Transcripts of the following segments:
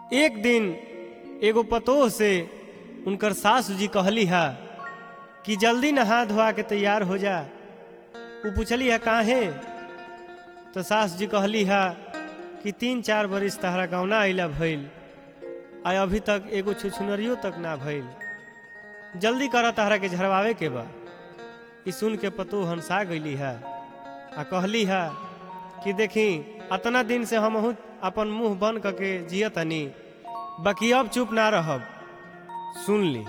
एक दिन एगो पतोह से उनकर सासू जी कहली है कि जल्दी नहा धोआ के तैयार हो जा। वो पूछली है काहे, तो सास जी कहली है कि 3-4 बरिस तहरा गौना अइला भइल आ अभी तक एगो छुछुनरियो तक ना भइल, जल्दी कर तहरा के झरवावे के बा। ई सुन के पतोह हंसा गईली है आ कहली है कि देखी अतना दिन से हम अपन मुंह बंद करके जियतनी, बाकी अब चुप ना रहब, सुन ली।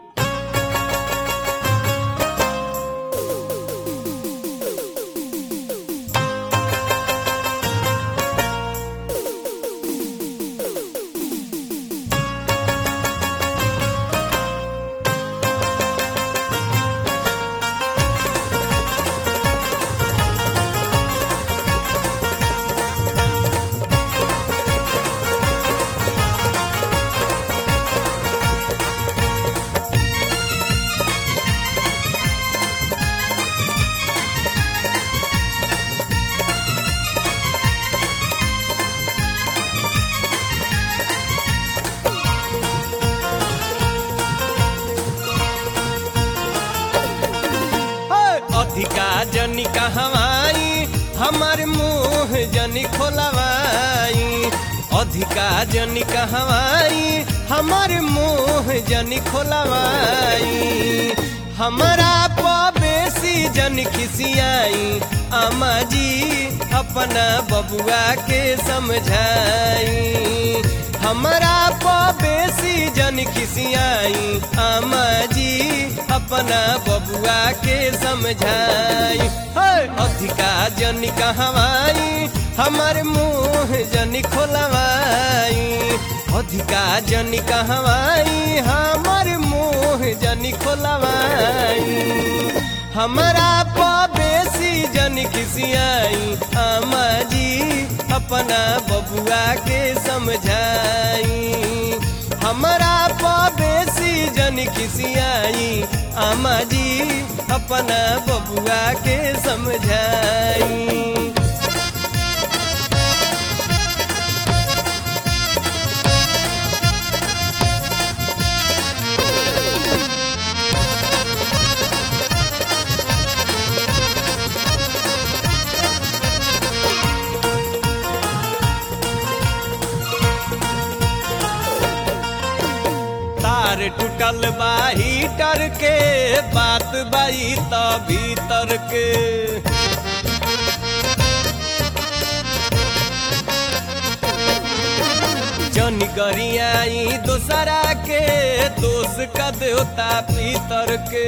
अधिका जनी कहवाई हमार मुँह जनी खोलवाई, अधिका जनी कहवाई हमार मुँह जनी खोलवाई, हमारा पबेसी जन खिसियाई, आमा जी अपना बबुआ के समझाई, हमारा पबेसी जन खिसियाई, आमा जी अपना बबुआ के समझाई। अधिका जन कहवाई हमार मुँह जन खोलवाई, अधिका जन कहवाई हमार मुँह जन खोलवाई, हमारा पबेसी जन खिसियाई, आमा जी अपना बबुआ के समझाई, हमारा पबेसी जन खिसियाई, आमा जी अपना बबुआ के समझाई। तार टूटल बा हीटर के, बात बाई त भीतर के, जन गरियाई दोसरा के, दोष का देवता पीतर के,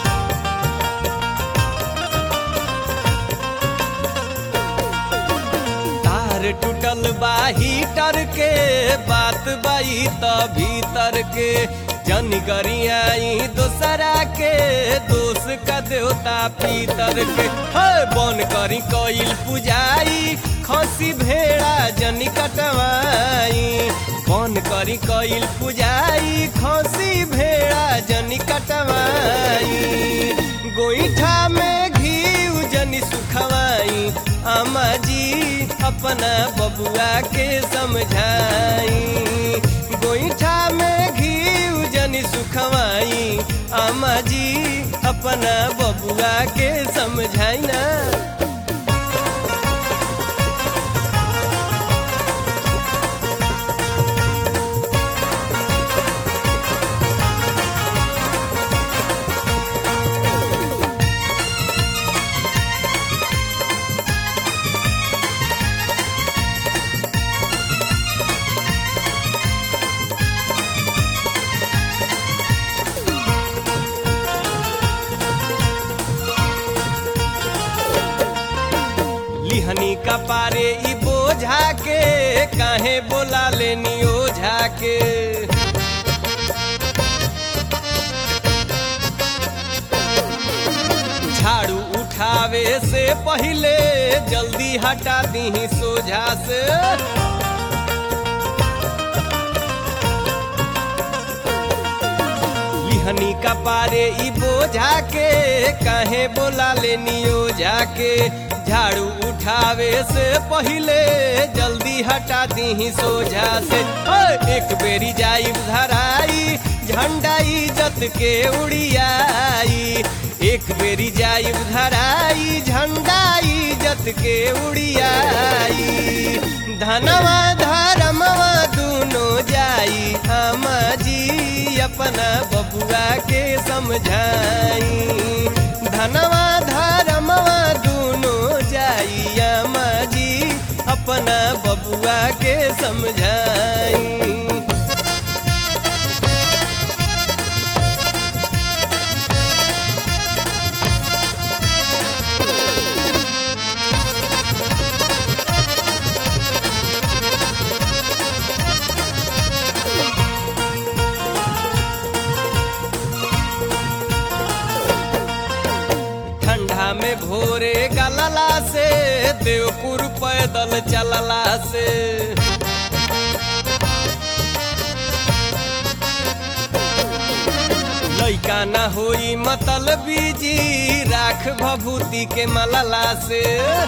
तार टूटल बा हीटर के, बात बाई त भीतर के, जन गरियाई दोसरा के, दोष का देवता पीतर के, बन करी कइल पुजाई, खसी भेड़ा जन कटवाई, बन करी कइल पुजाई, खसी भेड़ा जन कटवाई, गोईठा में घी जन सुखवाई, आमा जी अपना बबुआ के समझाई, गोईठा में घी जन सुखवाई, आमा जी अपना बबुआ के समझाई ना। लिहनी का पारे ई बोझा के, काहे बोला लेनी ओझा के, झाड़ू उठावे से पहले जल्दी हटा दी सोझा से, ओढ़नी का पारे ई बोझा के काहे बोला लेनी ओझा के झाड़ू उठावे से पहिले जल्दी हटा दी सोझा से एक बेरी जाई धराई झंडा इज्जत के उड़ियाई एक बेरी जाई धराई झंडा इज्जत के उड़ियाई धनवा धर्मवा दूनो जाई आमा जी अपना बबुआ के समझाई धनवा धर्मवा दूनो जाई आमा जी अपना बबुआ के समझाई। ठंडा में भोरे गलला से देवपुर पैदल चलला से लइका ना होई मतलबी जी राख भभूति के मलला से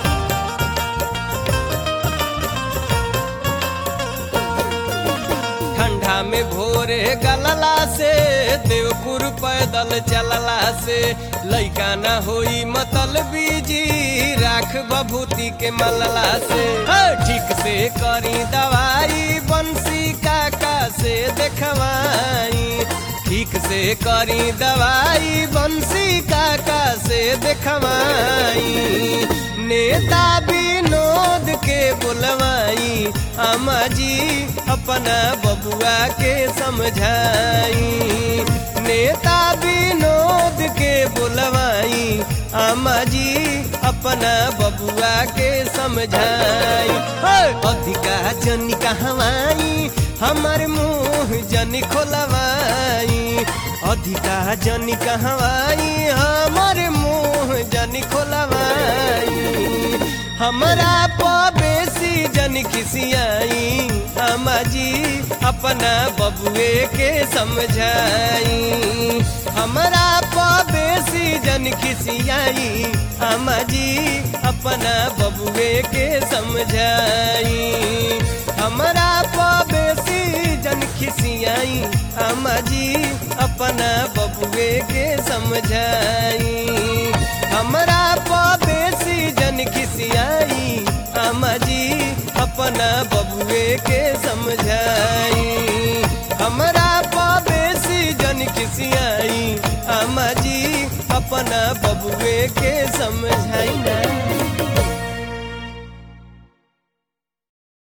ठंडा में भोरे गलला से देवपुर पैदल चलला से लइका ना होई मतलबी जी राख भभूति के मलला से ठीक से करी दवाई बंसी काका से देखवाई ठीक से करी दवाई बंसी काका से देखवाई नेता विनोद के बुलवाई आमा जी अपना बबुआ के समझाई नेता विनोद के बुलवाई आमा जी अपना बबुआ के समझाई अधिका जनी कहवाई हमार मुँह जनी खोलवाई अधिका जनी कहवाई हमार मुँह जनी खोलवाई हमरा बेसी जन खिसियाई आमा जी अपना बबुए के समझाई हमरा बेसी जन खिसियाई आमा जी अपना बबुए के समझाई हमरा बेसी जन खिसियाई आमा जी अपना बबुए के समझाई हमरा बेसी जन खिसियाई आमा जी अपना बबुए के समझाई हमरा बेसी जन खिसियाई आमा जी अपना बबुए के समझाई।